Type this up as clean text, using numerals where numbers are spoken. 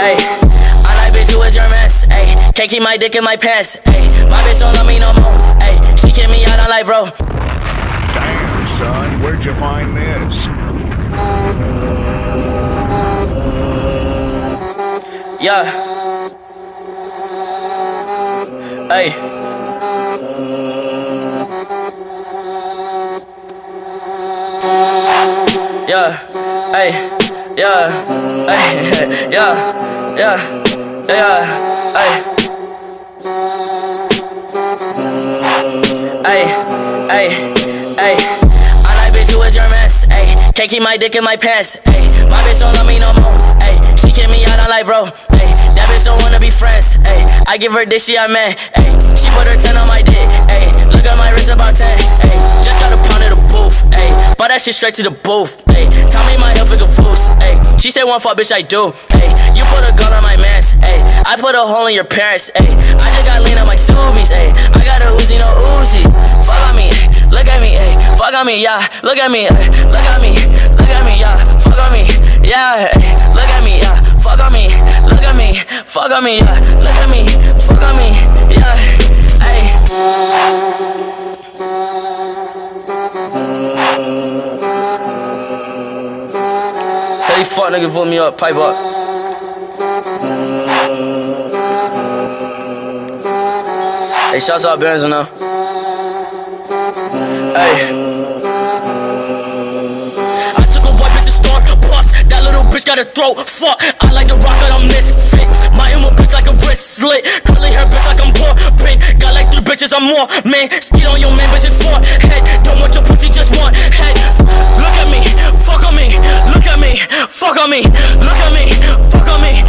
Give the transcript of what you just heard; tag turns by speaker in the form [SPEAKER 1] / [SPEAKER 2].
[SPEAKER 1] Ayy, I like bitch who is your mess. Ayy, can't keep my dick in my pants. Ayy, my bitch don't love me no more. Ayy, she kick me out on life, bro.
[SPEAKER 2] Damn, son, where'd you find this?
[SPEAKER 1] Yeah. Ayy. Yeah. Ayy. Yeah. Ayy. Yeah. Yeah. Yeah. Ayy. Ayy. Ayy. Ayy. I like bitch who is your mess. Ayy, can't keep my dick in my pants. Ayy, my bitch don't love me no more. Ayy, she kick me out on life, bro. Ayy, that bitch don't wanna be friends. Ayy, I give her dick, she a man. Ayy, she put her 10 on my dick. Ayy, look at my wrist about 10. Ayy, just got a pound of the booth. Ayy, bought that shit straight to the booth. Ayy, tell me my health is a foos. Ayy, she said one fuck, bitch, I do. Ayy, you put a gun on my mans. Ayy, I put a hole in your parents. Ayy, I just got lean on my Subies. Ayy, I got a Uzi, no Uzi. Fuck on me, look at me, ayy, fuck on me, yeah. Look at me, look at me, look at me, yeah. Fuck on me, yeah. Look at me, yeah. Fuck on me, look at me, fuck on me, yeah. Look at me, fuck on me, yeah. Ayy. Tell these fuck niggas vote me up, pipe up. Hey, shouts out Benz now. Hey. I took a white bitch to store, bust. That little bitch got a throat, fuck. I like the rock, I'm misfit. My emo bitch like a wrist slit. Curly hair bitch like I'm poor, pink. Got like 3 bitches, I'm more, man. Skeet on your man, bitch, it's 4 head. Don't want your pussy, just one head. Look at me, fuck on me. Look at me, fuck on me. Look at me, fuck on me.